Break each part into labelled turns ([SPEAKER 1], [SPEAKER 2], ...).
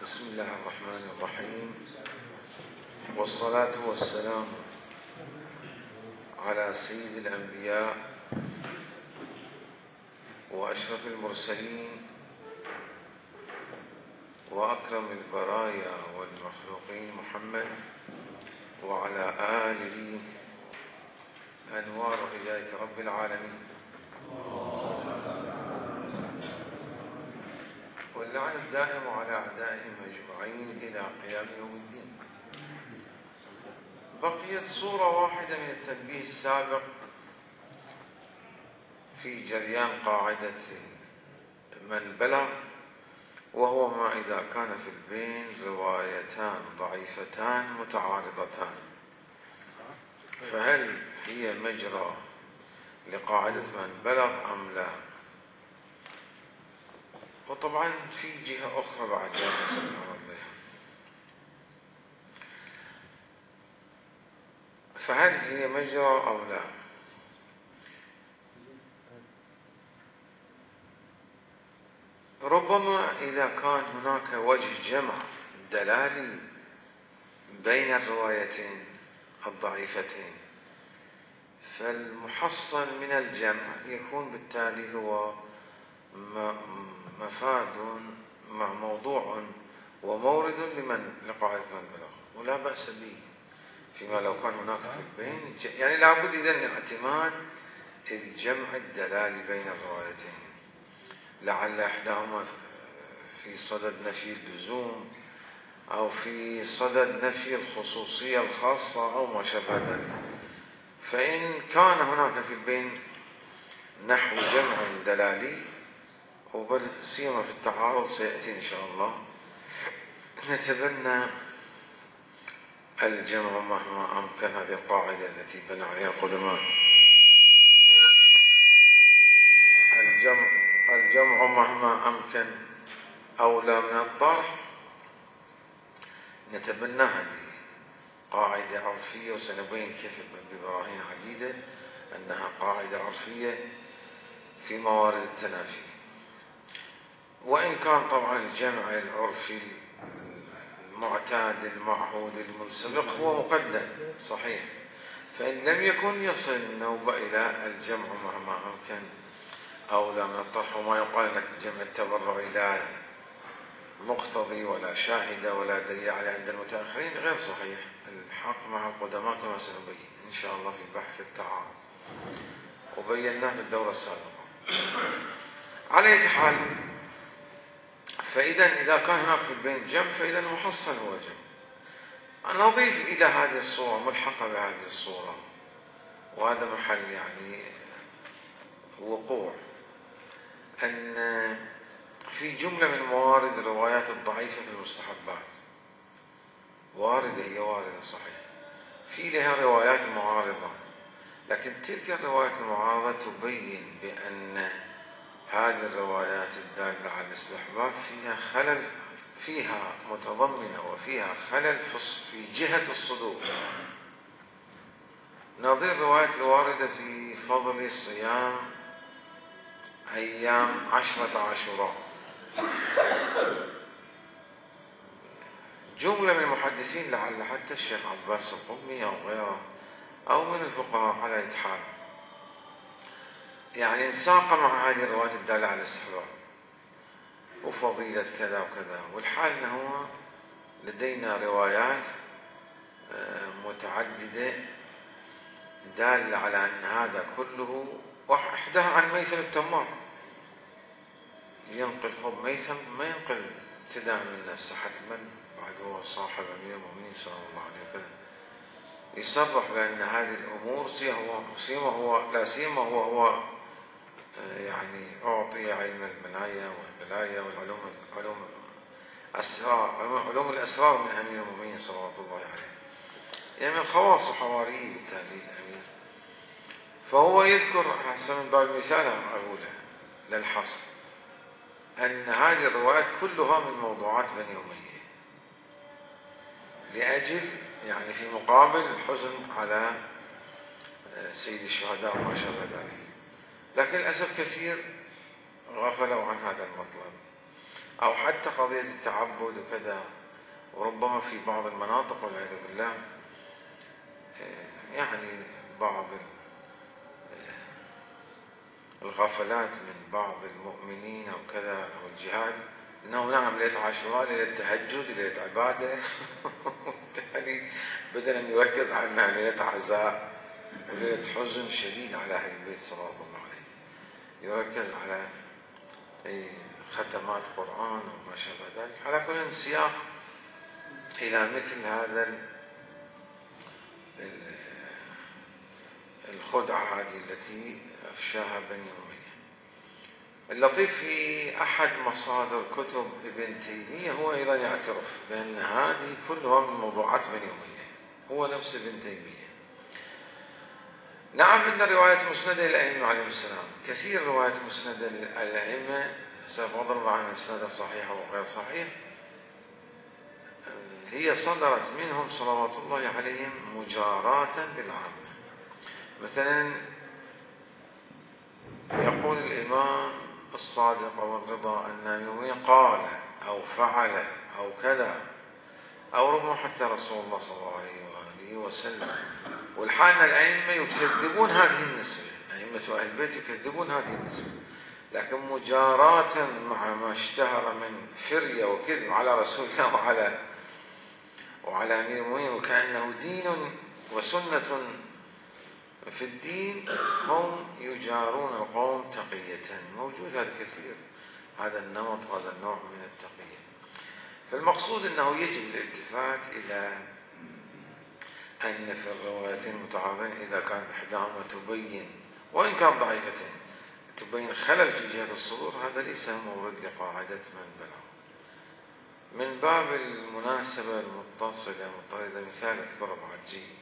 [SPEAKER 1] بسم الله الرحمن الرحيم، والصلاة والسلام على سيد الأنبياء وأشرف المرسلين وأكرم البرايا والمخلوقين محمد وعلى آله أنوار هداية رب العالمين، واللعن الدائم على أعدائهم أجمعين إلى قيام يوم الدين. بقيت صورة واحدة من التنبيه السابق في جريان قاعدة من بلغ، وهو ما إذا كان في البين روايتان ضعيفتان متعارضتان، فهل هي مجرى لقاعدة من بلغ أم لا؟ وطبعا في جهة أخرى بعد ذلك سنتعرض لها. فهل هي مجرى أو لا؟ ربما إذا كان هناك وجه جمع دلالي بين الروايتين الضعيفتين، فالمحصل من الجمع يكون بالتالي هو مفاد مع موضوع ومورد لقاعدة من بلغ، ولا بأس به فيما لو كان هناك في البين، يعني لابد إذن اعتماد الجمع الدلالي بين الروايتين، لعل إحداهما في صدد نفي اللزوم أو في صدد نفي الخصوصية الخاصة أو ما شابه ذلك. فإن كان هناك في البين نحو جمع دلالي، وبل سيما في التعارض سيأتي إن شاء الله، نتبنى الجمع مهما أمكن، هذه القاعدة التي بنى عليها القدماء، الجمع مهما أمكن أولى من الطرح. نتبنى هذه قاعدة عرفية، وسنبين كيف ببراهين عديدة أنها قاعدة عرفية في موارد التنافي. وإن كان طبعا الجمع العرفي المعتاد المعهود المنسبق هو مقدم صحيح، فإن لم يكن يصل النوبة إلى الجمع مهما أمكن أولى من الطرح، وما يقال أن جمع التبرع لا مقتضي ولا شاهد ولا دليل عليه عند المتأخرين غير صحيح. الحق مع القدماء كما سنبين إن شاء الله في بحث التعارض، وبيناه في الدورة السابقة. على أي حال، إذا كان هناك في البين جمع، فإذا المحصل هو جمع. نضيف إلى هذه الصورة ملحقة بهذه الصورة، وهذا محل يعني وقوع، أن في جملة من موارد الروايات الضعيفة في المستحبات واردة، هي واردة صحيح، في لها روايات معارضة، لكن تلك الروايات المعارضة تبين بأن هذه الروايات الدالة على الاستحباب فيها خلل، فيها متضمنة وفيها خلل في جهة الصدور، نظير الروايات الواردة في فضل صيام أيام 10 عاشوراء. جملة من المحدثين، لعل حتى الشيخ عباس القمي أو غيره أو من الفقهاء على أي حال، يعني انساق مع هذه الروايات الدالة على الاستحباب وفضيلة كذا وكذا، والحال أنه لدينا روايات متعددة دالة على أن هذا كله، إحداها عن ميثم التمار، ينقل خب ميثم ما ينقل ابتداء من الناس حتما، بعد هو صاحب أمير المؤمنين صلى الله عليه وسلم، يصرح بأن هذه الأمور لا سيما هو يعني أعطي علم المنايا والبلايا والعلوم علوم الأسرار من أمير المؤمنين صلوات الله عليه، يعني من خواص حواريه بالتالي الأمير. فهو يذكر حسب من باب المثال أقوله للحصر أن هذه الروايات كلها من موضوعات بني أمية، لأجل يعني في مقابل الحزن على سيد الشهداء وما شابه ذلك، لكن للأسف كثير غفلوا عن هذا المطلب. أو حتى قضية التعبد وكذا. وربما في بعض المناطق والعياذ بالله يعني بعض الغفلات من بعض المؤمنين أو كذا أو الجهاد، أنه نعم ليلة عاشوراء ليلة تهجد ليلة عبادة يعني بدل أن يركز على أنها ليلة عزاء وليلة حزن شديد على أهل البيت صلوات الله عليه، يركز على ختمات قرآن وما شابه ذلك. على كل سياق إلى مثل هذا الخدعة هذه التي أفشاها بني أمية. اللطيف في أحد مصادر كتب ابن تيمية هو أيضا يعترف بأن هذه كلها من موضوعات بني أمية، هو نفس ابن تيمية. نعم أن الروايات مسندة للأئمة عليهم السلام، كثير روايات مسندة للأئمة بغض النظر عن إسنادها صحيحة وغير صحيح، هي صدرت منهم صلوات الله عليهم مجاراة للعامة. مثلا يقول الإمام الصادق أو الرضا الناموي قال أو فعل أو كذا، أو ربما حتى رسول الله صلى الله عليه وآله وسلم، والحال أن الأئمة يكذبون هذه النسبة، أئمة أهل البيت يكذبون هذه النسبة، لكن مجاراة مع ما اشتهر من فرية وكذب على رسول الله وعلى أمير المؤمنين، وكأنه دين وسنة في الدين، هم يجارون القوم تقية. موجود هذا كثير، هذا النمط وهذا النوع من التقية. فالمقصود أنه يجب الالتفات إلى أن في الروايتين المتعارضين إذا كانت إحداهما تبين وإن كانت ضعيفتين تبين خلل في جهة الصدور، هذا ليس مورد لقاعدة من بلغ. من باب المناسبة المتصلة مضطردة مثال أذكره بعد جيد،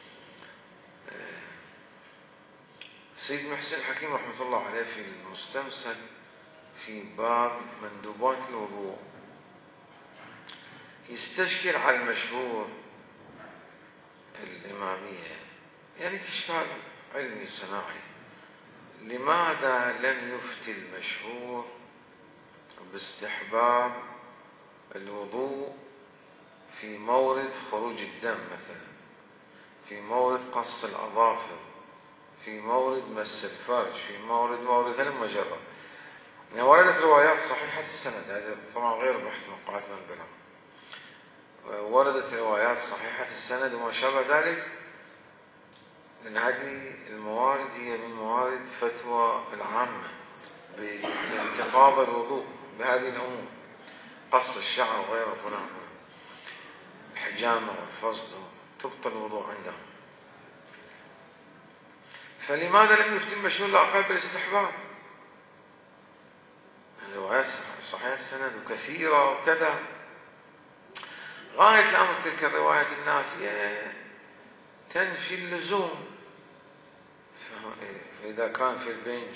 [SPEAKER 1] سيد محسن الحكيم رحمة الله عليه في المستمسك في باب مندوبات الوضوء يستشكل على المشهور الإمامية، يعني إشكال علمي صناعي، لماذا لم يفتي المشهور باستحباب الوضوء في مورد خروج الدم مثلا، في مورد قص الأظافر، في مورد مس الفرج، في مورد المجرة. يعني وردت روايات صحيحة السند، هذا طبعا غير بحث مقاعد من البلاغ، وردت روايات صحيحة السند وما شابه ذلك، لأن هذه الموارد هي من موارد فتوى العامة بانتقاض الوضوء بهذه الأمور، قص الشعر وغيره فلان الحجامة والفصد تبطل الوضوء عندهم. فلماذا لم يفتي المشهور الأقل بالاستحباب؟ الروايات صحيحة السند وكثيرة وكذا، غاية الأمر تلك الروايات النافية تنفي اللزوم. فإذا كان في البين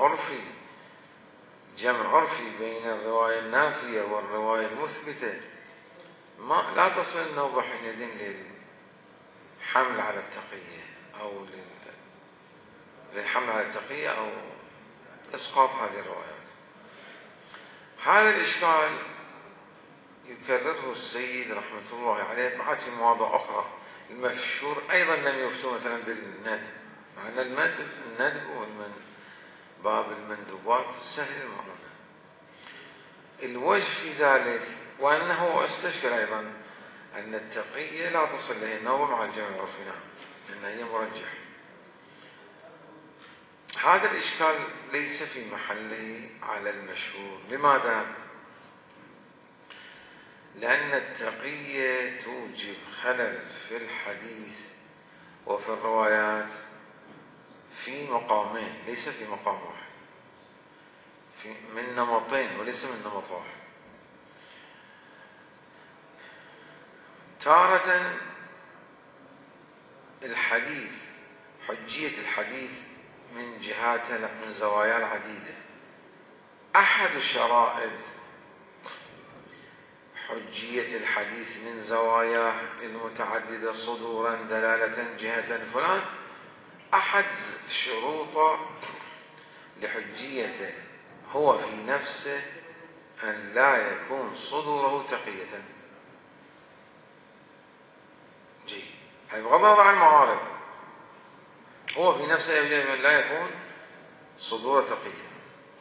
[SPEAKER 1] جمع عرفي بين الرواية النافية والرواية المثبتة، لا تصل النوبة حينئذ للحمل على التقية أو للحمل على التقية أو إسقاط هذه الروايات. هذا الإشكال يكرره السيد رحمة الله عليه بعد في مواضع أخرى. المشهور أيضا لم يفتوا مثلا بالندب، مع أن الندب باب المندوبات سهل المعونة. الوجه في ذلك وأنه استشكل أيضا أن التقية لا تصل له النوبة مع الجمع العرفي، نعم، لأن هي مرجح. هذا الإشكال ليس في محله على المشهور. لماذا؟ لأن التقية توجب خلل في الحديث وفي الروايات في مقامين، ليس في مقام واحد، من نمطين وليس من نمط واحد. تارة الحديث، حجية الحديث من جهات من زوايا العديدة. أحد شرائط حجية الحديث من زواياه المتعددة صدورا دلالة جهة فلان، أحد شروط لحجيته هو في نفسه أن لا يكون صدوره تقية. جيد، أي بغض النظر عن المعارض، هو في نفسه يجب أن لا يكون صدوره تقية.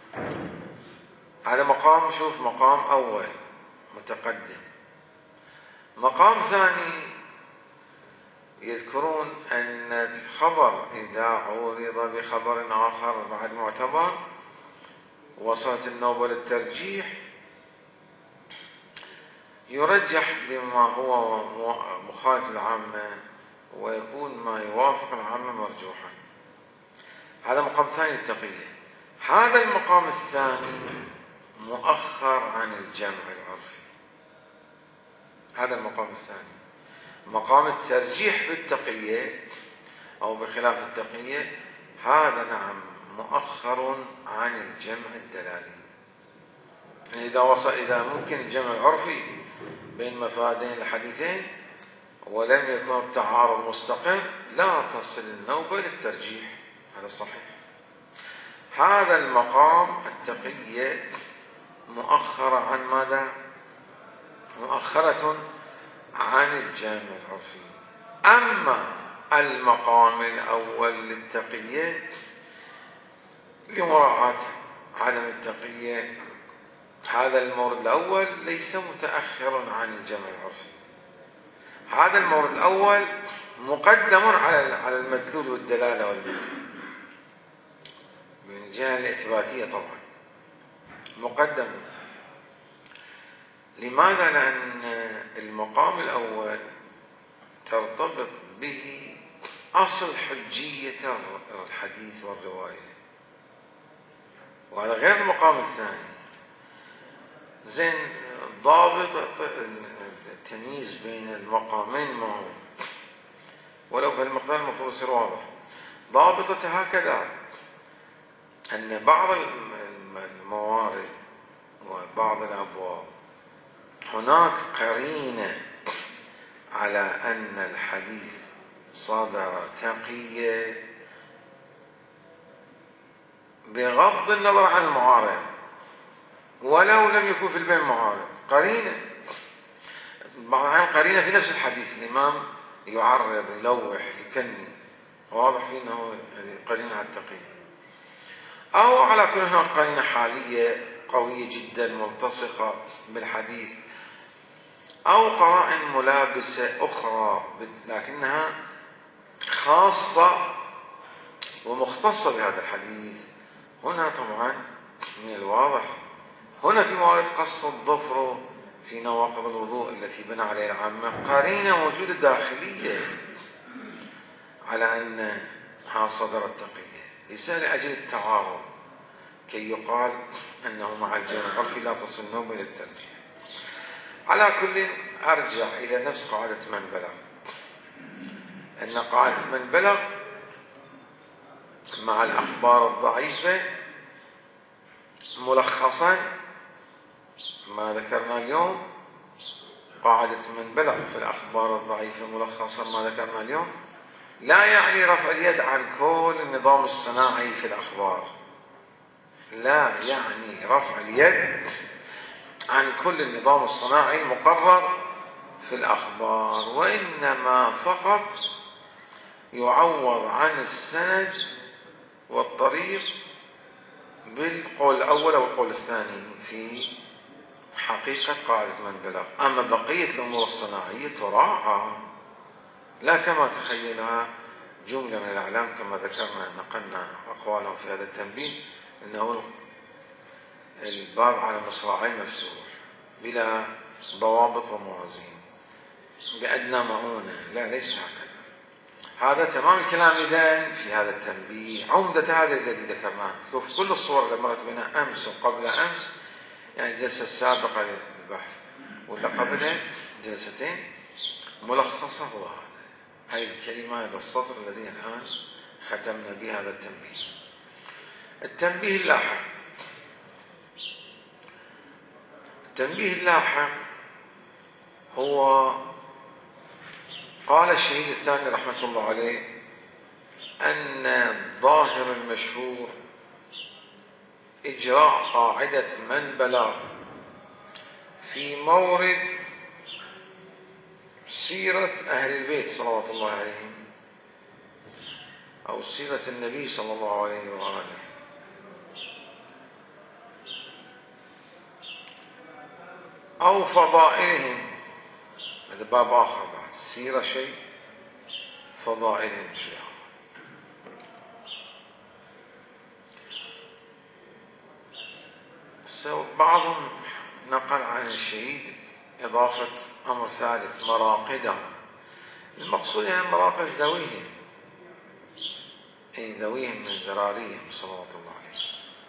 [SPEAKER 1] هذا مقام، شوف، مقام أول متقدم. مقام ثاني يذكرون أن الخبر إذا عورض بخبر آخر بعد معتبر وصلت النوبة للترجيح، يرجح بما هو مخالف العامة ويكون ما يوافق العامة مرجوحا. هذا مقام ثاني التقية. هذا المقام الثاني مؤخر عن الجمع العرفي. هذا المقام الثاني، مقام الترجيح بالتقية أو بخلاف التقية، هذا نعم مؤخر عن الجمع الدلالي. إذا ممكن الجمع العرفي بين مفادين الحديثين ولم يكن التعارض مستقر، لا تصل النوبة للترجيح. هذا صحيح. هذا المقام التقية مؤخرة عن ماذا؟ مؤخرة عن الجامع العرفي. أما المقام الأول للتقية لمراعاة عدم التقية، هذا المورد الأول ليس متأخر عن الجمع العرفي. هذا المورد الأول مقدم على المدلول والدلالة والمثل من الجهة الإثباتية طبعا، مقدم. لماذا؟ لأن المقام الأول ترتبط به أصل حجية الحديث والرواية، وهذا غير المقام الثاني. زين، ضابط التمييز بين المقامين ما هو؟ ولو في المقدار المفروض يصير واضح. ضابطة هكذا أن بعض الموارد وبعض الأبواب هناك قرينة على أن الحديث صدر تقية بغض النظر عن المعارض، ولو لم يكن في البين معارض. قرينة، بعض الأحيان قرينة في نفس الحديث، الإمام يعرض، يلوح، يكني، واضح فيه أنه قرينة على التقية. أو على كل هناك قرينة حالية قوية جدا ملتصقة بالحديث، أو قرائن ملابسة أخرى لكنها خاصة ومختصة بهذا الحديث. هنا طبعا من الواضح، هنا في موارد قص الظفر في نواقض الوضوء التي بنى عليها العامة قرينة موجودة داخلية على أنها صدرت تقية، ليس لأجل التعارض كي يقال أنه مع الجمع العرفي لا تصل النوبة إلى الترجيح. على كل، أرجع إلى نفس قاعدة من بلغ، أن قاعدة من بلغ مع الأخبار الضعيفة ملخصا ما ذكرنا اليوم. قاعدة من بلغ في الأخبار الضعيفة ملخصا ما ذكرنا اليوم لا يعني رفع اليد عن كل النظام الصناعي في الأخبار، لا يعني رفع اليد عن كل النظام الصناعي المقرر في الأخبار، وإنما فقط يعوض عن السند والطريق بالقول الأول أو القول الثاني في حقيقة قاعدة من بلغ. أما بقية الأمور الصناعية تراعى، لا كما تخيلها جملة من الأعلام كما ذكرنا، نقلنا أقوالهم في هذا التنبيه، أنه الباب على مصراعين مفتوح بلا ضوابط وموازين بأدنى مؤونة. لا، ليس هكذا. هذا تمام الكلام إذن في هذا التنبيه، عمدة هذا الذي ذكرناه. شوف كل الصور اللي مرت بنا أمس وقبل أمس، يعني الجلسة السابقة للبحث ولا قبلها جلستين، ملخصة هو هذا، هذه الكلمة، هذا السطر الذي الآن ختمنا به هذا التنبيه. التنبيه اللاحق، التنبيه اللاحق هو قال الشهيد الثاني رحمة الله عليه أن الظاهر المشهور إجراء قاعدة من بلغ في مورد سيرة أهل البيت صلوات الله عليهم أو سيرة النبي صلى الله عليه وآله، أو فضائلهم، هذا باب آخر بعد. السيرة شيء، فضائلهم شيء آخر. بعضهم نقل عن الشهيد إضافة أمر ثالث، مراقدهم. المقصود يعني مراقد ذويهم، أي ذويهم من ذراريهم صلوات الله عليه.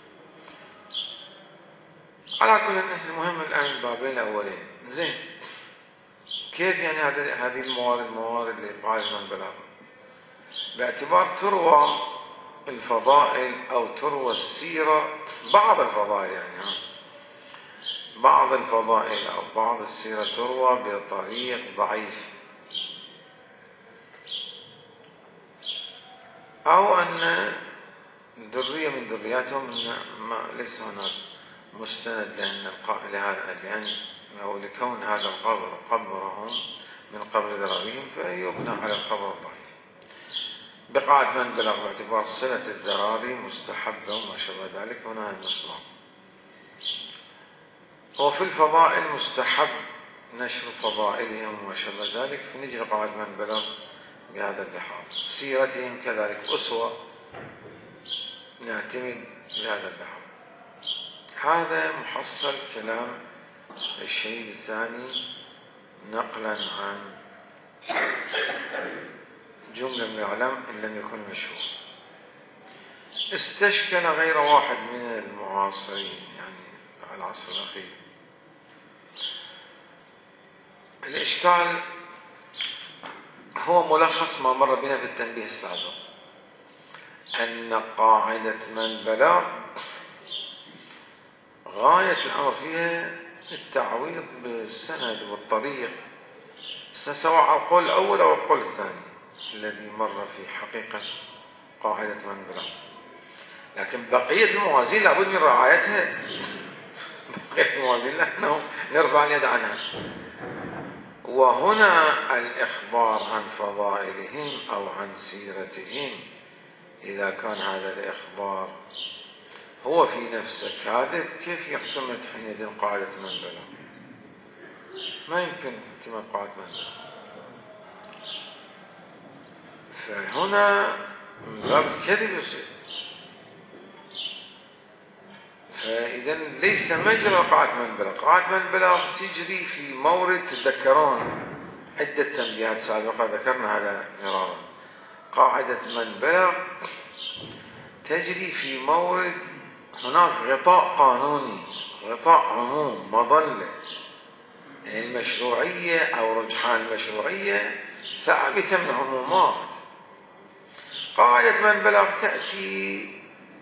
[SPEAKER 1] على كل المهم الآن البابين الأولين. زين، كيف يعني هذه الموارد موارد لقاعدة من بلاغ؟ باعتبار تروى الفضائل أو تروى السيرة، بعض الفضائل يعني بعض الفضائل أو بعض السيرة تروى بطريق ضعيف، أو أن ذرية من ذرياتهم ليس هناك مستند لأن أو لكون هذا القبر قبرهم من قبر ذراريهم، فيبنى على القبر الضعيف. بقاعة من بلغ باعتبار صلة الذراري مستحبة وما شابه ذلك، هنا المصلح. وفي الفضائل مستحب نشر فضائلهم وما شابه ذلك، فنجي لقاعة من بلغ بهذا اللحاظ. سيرتهم كذلك أسوة، نعتمد بهذا اللحاظ. هذا محصل كلام الشهيد الثاني نقلا عن جملة من العلم إن لم يكن مشهور. استشكل غير واحد من المعاصرين يعني على العصر الأخير. الإشكال هو ملخص ما مر بنا في التنبيه السابق، أن قاعدة من بلغ غاية الأمر فيها التعويض بالسند والطريق، سواء على القول الأول أو القول الثاني الذي مر في حقيقة قاعدة من بلغ. لكن بقية الموازين لابد من رعايتها، بقية الموازين نحن نرفع اليد عنها. وهنا الإخبار عن فضائلهم أو عن سيرتهم، إذا كان هذا الإخبار هو في نفسه كاذب، كيف يعتمد حينئذ قاعدة من بلغ؟ ما يمكن اعتماد قاعدة من بلغ. فهنا من باب الكذب يصير. فإذا ليس مجرى قاعدة من بلغ. قاعدة من بلغ تجري في مورد، تتذكرون عدة تنبيهات سابقة ذكرنا هذا مرارا. قاعدة من بلغ تجري في مورد هناك غطاء قانوني، غطاء عموم، مظلة، يعني المشروعية أو رجحان المشروعية ثابتة من عمومات. قاعدة من بلغ تأتي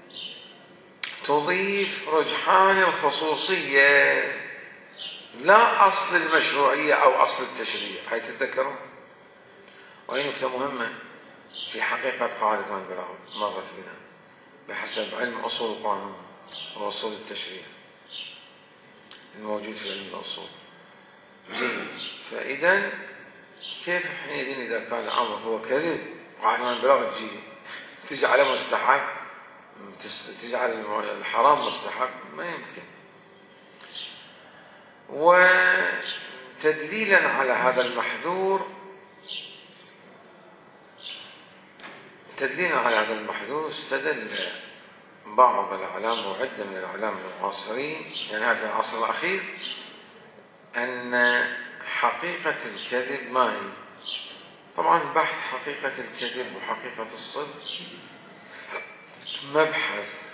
[SPEAKER 1] تضيف رجحان الخصوصية لا أصل المشروعية أو أصل التشريع. هاي تتذكرون؟ وهي نكتة مهمة في حقيقة قاعدة من بلغ مرت بنا بحسب علم أصول القانون وأصول التشريع الموجود في علم الأصول. جيد. فإذا كيف حينئذ إذا كان الأمر هو كذب قاعدة من بلغ تجعله مستحب، تجعل الحرام مستحب؟ ما يمكن. وتدليلا على هذا المحذور، استدل بعض الأعلام وعدة من الأعلام المعاصرين يعني هذا في العصر الأخير أن حقيقة الكذب ما هي. طبعا بحث حقيقة الكذب وحقيقة الصدق مبحث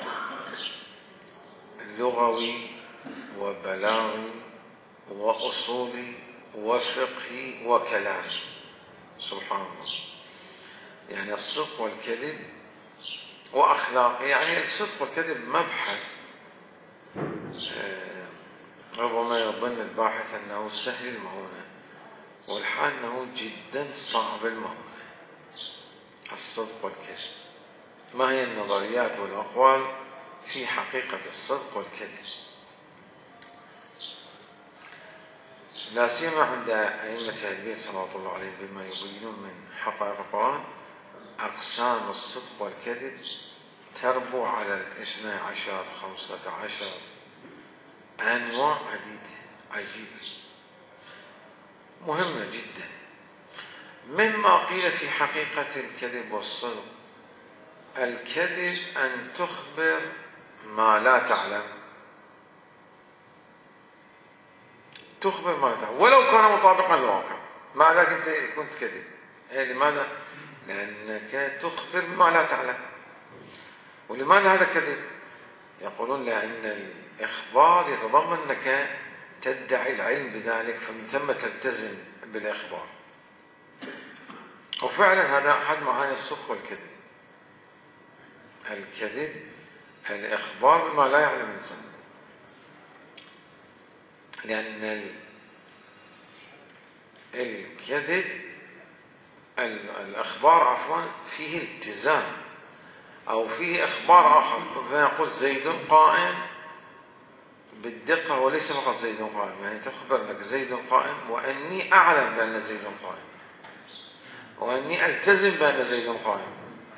[SPEAKER 1] لغوي وبلاغي وأصولي وفقهي وكلامي. سبحان الله. يعني الصدق والكذب وأخلاقي. يعني الصدق والكذب مبحث ربما يظن الباحث أنه سهل المهونة، والحال أنه جدا صعب المهونة. الصدق والكذب، ما هي النظريات والأقوال في حقيقة الصدق والكذب؟ لا سيما عند أئمة أهل البيت صلوات الله عليهم بما يبينون من حقائق القرآن، أقسام الصدق والكذب تربو على 12 15 أنواع عديدة عجيبة مهمة جدا. مما قيل في حقيقة الكذب والصدق: الكذب أن تخبر ما لا تعلم، تخبر ما لا تعلم ولو كان مطابقا للواقع، مع ذلك أنت كنت كذب. لماذا؟ لأنك تخبر ما لا تعلم. ولماذا هذا كذب؟ يقولون لأن الإخبار يتضمن أنك تدعي العلم بذلك، فمن ثم تلتزم بالإخبار. وفعلا هذا أحد معاني الصدق والكذب. الكذب الإخبار بما لا يعلم الإنسان، لأن الكذب الإخبار عفوا فيه التزام، أو فيه إخبار آخر. نقول زيد قائم بالدقة، وليس فقط زيد قائم، يعني تخبر لك زيد قائم وأني أعلم بأن زيد قائم، وأني ألتزم بأن زيد قائم.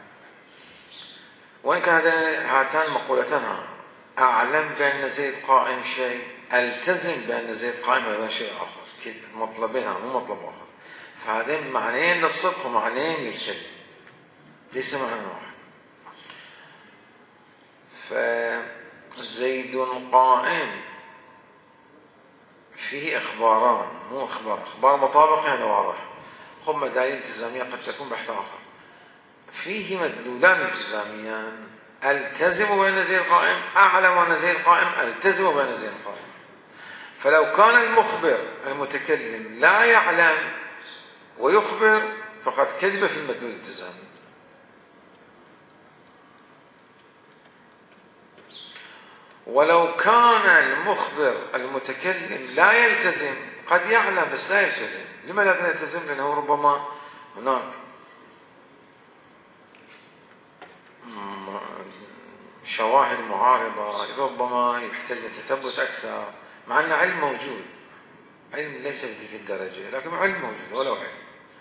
[SPEAKER 1] وإن كان هاتان مقولتان، أعلم بأن زيد قائم شيء، ألتزم بأن زيد قائم هذا شيء آخر، مطلبين مو مطلب آخر. فهذين معنيين للصدق ومعنيين للكذب، ليس معنى واحد. فزيد قائم فيه إخباران، مو إخبار مطابق، هذا واضح. هم مدلول التزامية قد تكون بحث آخر. فيه مدلولان التزاميان: التزم بأن زيد قائم، أعلم أن زيد قائم، التزم بأن زيد قائم. فلو كان المخبر المتكلم لا يعلم ويخبر فقد كذب في المدلول الالتزامي. ولو كان المخبر المتكلم لا يلتزم، قد يعلم بس لا يلتزم. لماذا لا يلتزم؟ لأنه ربما هناك شواهد معارضة، ربما يحتاج لتثبت أكثر، مع أن علم موجود، علم ليس بتلك الدرجة لكن علم موجود ولو علم،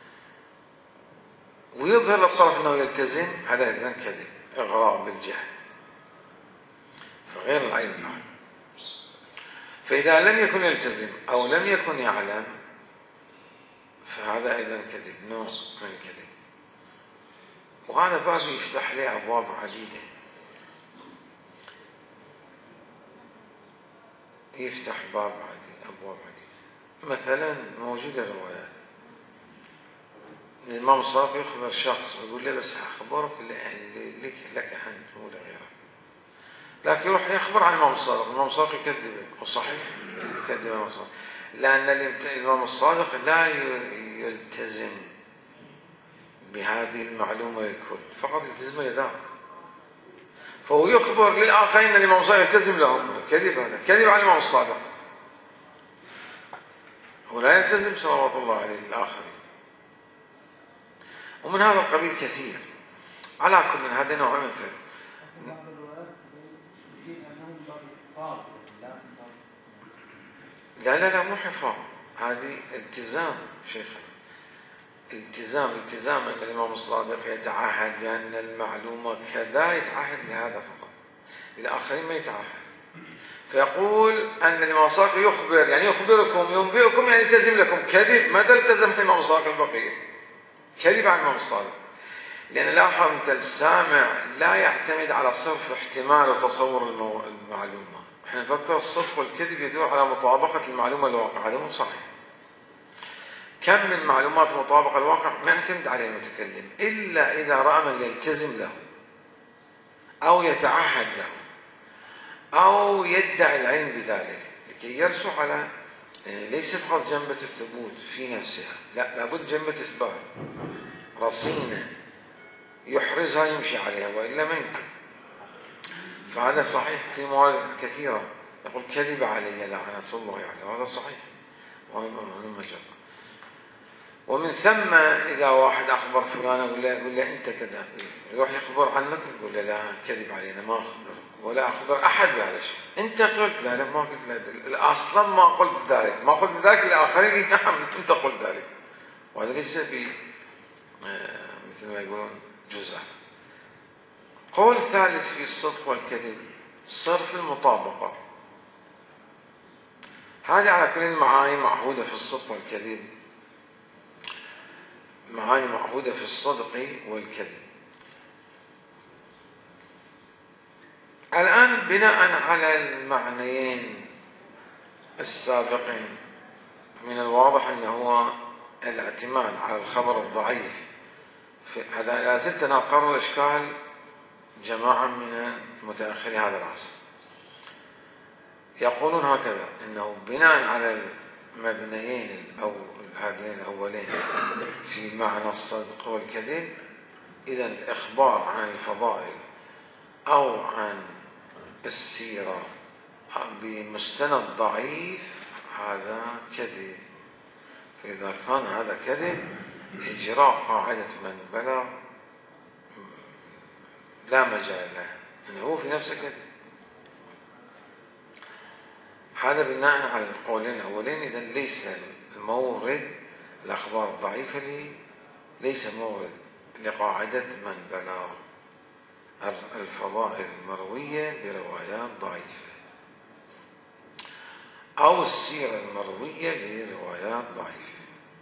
[SPEAKER 1] ويظهر للطرف أنه يلتزم، هذا إذن كذب، إغراء بالجهل، فغير العلم العلم. فإذا لم يكن يلتزم أو لم يكن يعلم فهذا أيضا كذب، نوع من الكذب. وهذا باب يفتح لي أبواب عديدة، يفتح أبواب عديدة. مثلا موجودة روايات الإمام الصادق يخبر شخص ويقول له بس أخبرك لك أنت مو لغيرك، لكن يروح يخبر عن الإمام الصادق، الإمام الصادق يكذبه، وصحيح يكذب الإمام الصادق، لأن الإمام الصادق لا يلتزم بهذه المعلومة للكل، فقط يلتزم لذاك، فهو يخبر للآخرين أن الإمام الصادق يلتزم لهم. كذب، هذا كذب على الإمام الصادق، هو لا يلتزم صلوات الله عليه للآخرين. ومن هذا القبيل كثير. على كل من هذا نوع من لا مو حفاظ، هذه التزام شيخنا، التزام أن الإمام الصادق يتعهد بأن المعلومة كذا، يتعهد لهذا فقط، للآخرين ما يتعهد. فيقول أن الإمام الصادق يخبر، يعني يخبركم ينبئكم، يعني يلتزم لكم. كذب، ماذا التزم الإمام الصادق البقية؟ كذب عن الإمام الصادق. لأن لاحظ أنت السامع لا يعتمد على صرف احتمال وتصور المعلومة. احنا نفكر الصدق والكذب يدور على مطابقة المعلومة للواقع، هذا مو صحيح. كم من معلومات مطابقة للواقع ما يعتمد عليه المتكلم إلا إذا رأى من يلتزم له أو يتعهد له أو يدعي العلم بذلك، لكي يرسو على ليس فقط جنبة الثبوت في نفسها، لا، لابد جنبة إثبات رصينة يحرزها يمشي عليها، وإلا ما يمكن. فهذا صحيح في موارد كثيرة، يقول كذب علي لعنة الله عليه، وهذا صحيح وهذا مجرد. ومن ثم إذا واحد أخبر فلان يقول له أنت كذا، يروح يخبر عنك يقول له لا كذب علينا ما أخبرك ولا أخبر أحد بهذا الشيء، أنت قلت لا ما قلت لا أصلا ما قلت ذلك، ما قلت ذلك للآخرين نعم أنت قلت ذلك، وهذا ليس مثل ما يقولون جزء. قول ثالث في الصدق والكذب صرف المطابقة. هذه على كل المعاني معهودة في الصدق والكذب، معاني معهودة في الصدق والكذب. الآن بناء على المعنيين السابقين من الواضح أنه هو الاعتماد على الخبر الضعيف، هذا لا زلت نقرر إشكال جماعة من متأخري هذا العصر، يقولون هكذا أنه بناء على المبنيين هذين الأولين في معنى الصدق والكذب، إذا الإخبار عن الفضائل أو عن السيرة بمستند ضعيف هذا كذب، فإذا كان هذا كذب إجراء قاعدة من بلغ لا مجال له، أنه هو في نفسه كذب. هذا بناء على القولين الأولين. إذا ليس المورد الأخبار الضعيفة ليس مورد لقاعدة من بلغ الفضائل المروية بروايات ضعيفة أو السيرة المروية بروايات ضعيفة.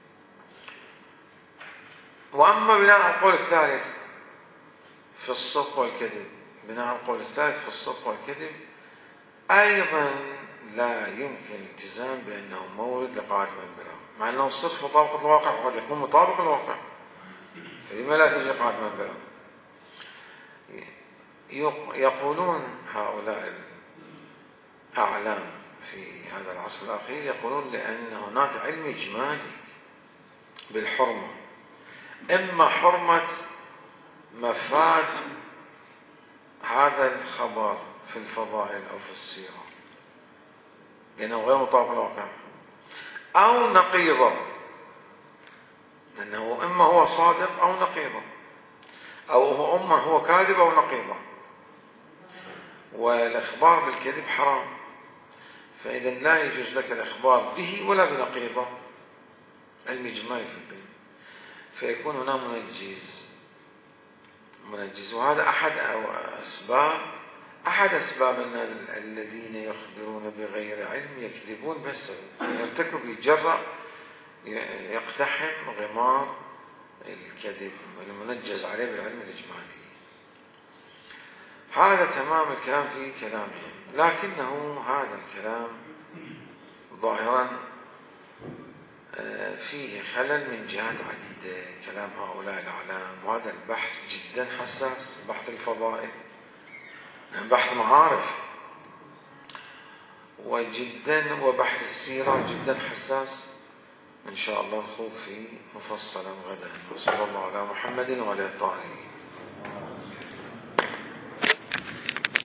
[SPEAKER 1] وأما بناء على القول الثالث في الصدق والكذب، بناء على القول الثالث في الصدق والكذب أيضا لا يمكن الالتزام بأنه مورد لقاعدة من بلغ، مع أنه الصدق مطابقة الواقع وقد يكون مطابق الواقع، فلما لا تجي قاعدة من بلغ؟ يقولون هؤلاء الأعلام في هذا العصر الأخير، يقولون لأن هناك علم إجمالي بالحرمة، إما حرمة مفاد هذا الخبر في الفضائل أو في السيرة لأنه غير مطابق الواقع، أو نقيضة لأنه إما هو صادق أو نقيضة، أو إما هو كاذب أو نقيضة، والإخبار بالكذب حرام، فإذا لا يجوز لك الإخبار به ولا بنقيضة، علم إجمالي في البين، فيكون هنا منجز. وهذا أحد أسباب أن الذين يخبرون بغير علم يكذبون، بس يرتكب يتجرأ يقتحم غمار الكذب المنجز عليه بالعلم الإجمالي. هذا تمام الكلام في كلامهم، لكنه هذا الكلام ظاهرا فيه خلل من جهات عديدة، كلام هؤلاء الأعلام. وهذا البحث جدا حساس، بحث الفضائل بحث معارف وبحث السيرة جدا حساس. إن شاء الله نخوض فيه مفصلا غدا. وصلى الله على محمد وعلى الطاهرين.